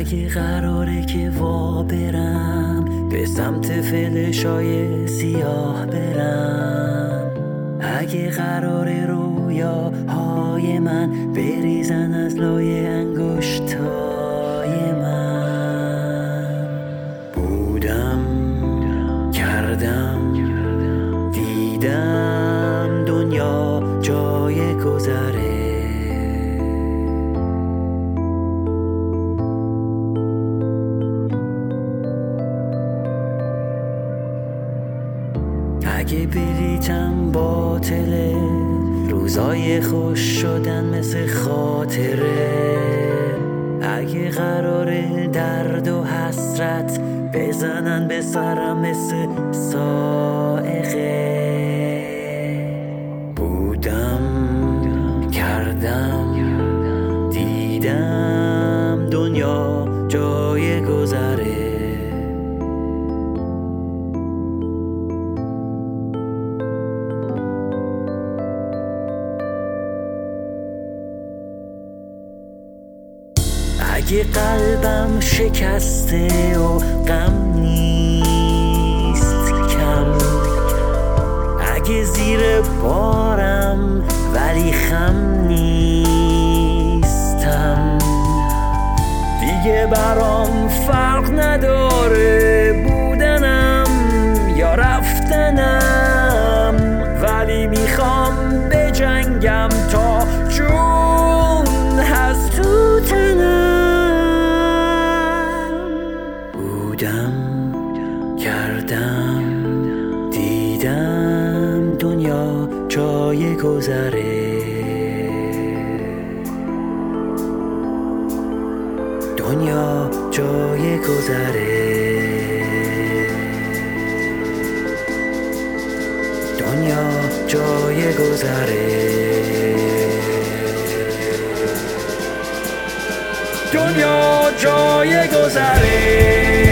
اگه قراره که وا برم به سمت فلشای سیاه برم، اگه قراره رویاهای من بریزن از لای انگشتای من، بودم کردم دیدم دنیا جای گذره. اگه بلیتم باطله، روزای خوش شدن مثل خاطره، اگه قراره درد و حسرت بزنن به سرم مثل صاعقه، بودم کردم دیدم دنیا جای گذره. اگه قلبم شکسته و غم نیست کم، اگه زیر بارم ولی خم نیستم، دیگه برام فرق نداره بودنم یا رفتنم، ولی میخوام بجنگم تا جون هست تو تنم. بودم کردم دیدم دنیا جای گذره، دنیا جای گذره، دنیا جای گذره، دنیا جای گذره.